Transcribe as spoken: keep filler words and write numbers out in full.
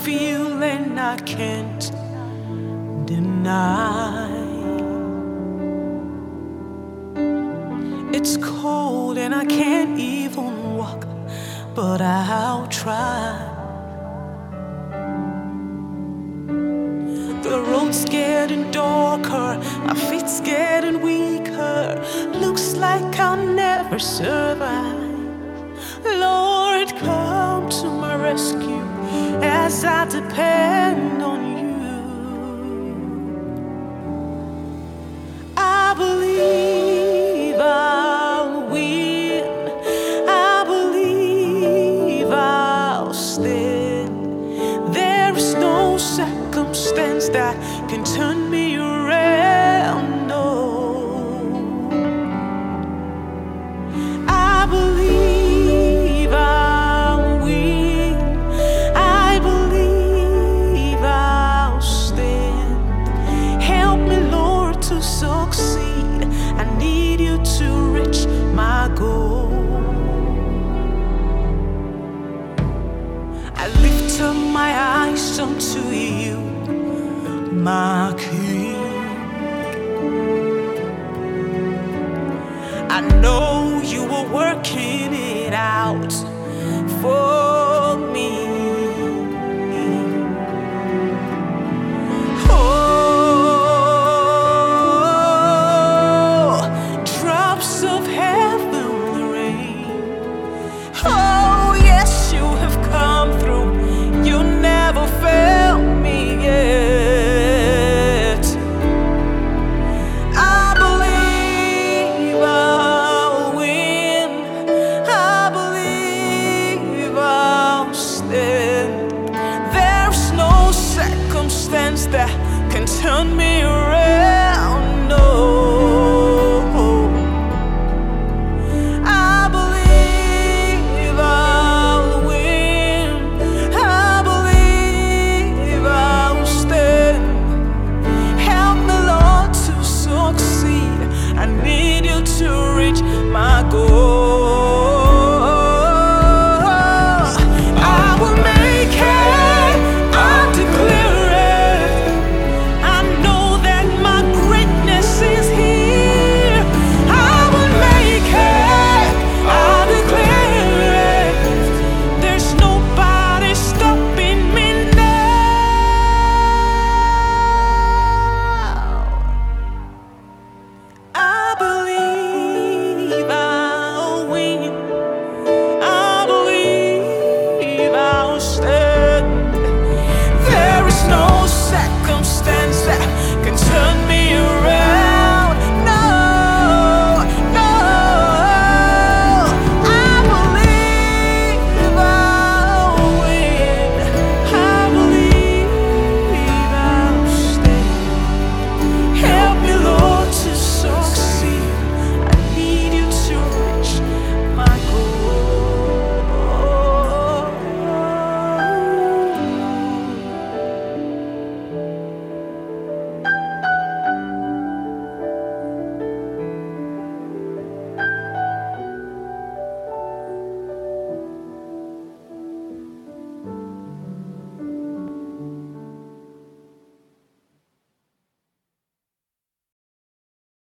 feeling I can't deny. It's cold and I can't even walk, but I'll try. The road's getting darker, my feet's getting weaker. Looks like I'll never survive. Lord, come to my rescue as I depend on you. I believe I'll win. I believe I'll stand. There is no circumstance that can turn me around. No, I believe I'll win. I believe I'll stand. Help me, Lord, to succeed. I need you to reach my goal. I lift up my eyes unto you, my King. I know you are working it out for